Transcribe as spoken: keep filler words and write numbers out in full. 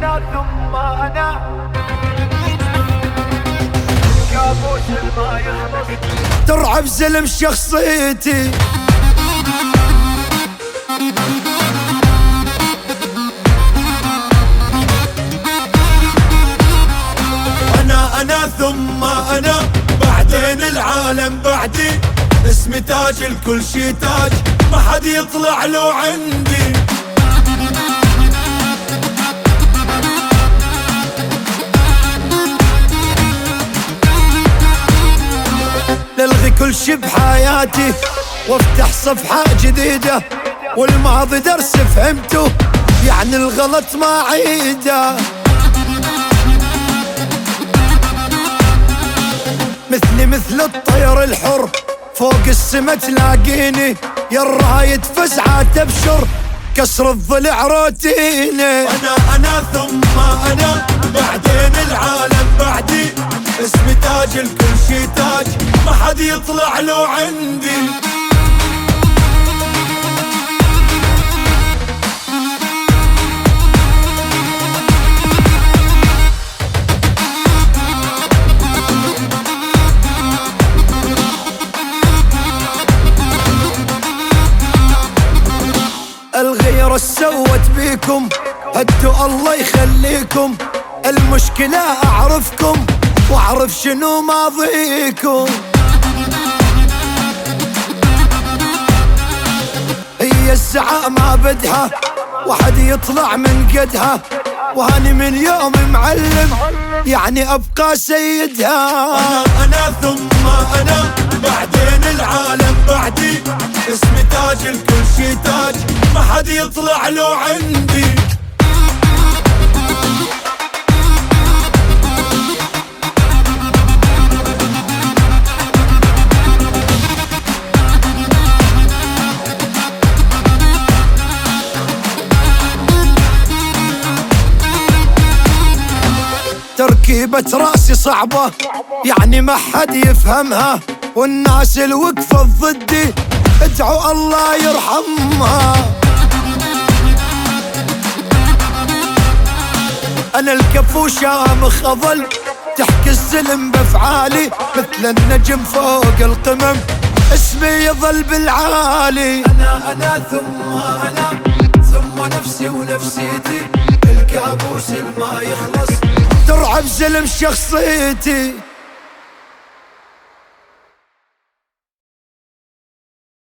أنا ثم أنا كابوس ما يخلص ترعب زلم شخصيتي. أنا أنا ثم أنا بعدين العالم بعدي، اسمي تاج الكل شي تاج ما حد يطلع له عندي. نلغي كل شي بحياتي وافتح صفحة جديدة، والماضي درس فهمته يعني الغلط ما عيده. مثلي مثل الطير الحر فوق السما تلاقيني، يا الرايد فزعة تبشر كسر الضلع روتيني. أنا أنا ثم أنا بعدين العالم بعدي، اسمي تاج الكل شي تاج ما حد يطلع له عندي. الغيرة سوت بيكم هدوا الله يخليكم، المشكلة أعرفكم وأعرف شنو ماضيكم. هي الساعة ما بدها واحد يطلع من قدها، وهاني من يوم معلم يعني أبقى سيدها. أنا أنا ثم أنا بعدين العالم بعدي، اسمي تاج الكل شي تاج ما حد يطلع له عندي. تركيبة راسي صعبة يعني ما حد يفهمها، والناس الوقفة ضدي ادعوا الله يرحمها. أنا الكفو شامخ أظل تحكي السلم بأفعالي، مثل النجم فوق القمم اسمي يظل بالعالي. أنا أنا ثم أنا ثم نفسي ونفسيتي، الكابوس ما يخلص ترعب زلم شخصيتي.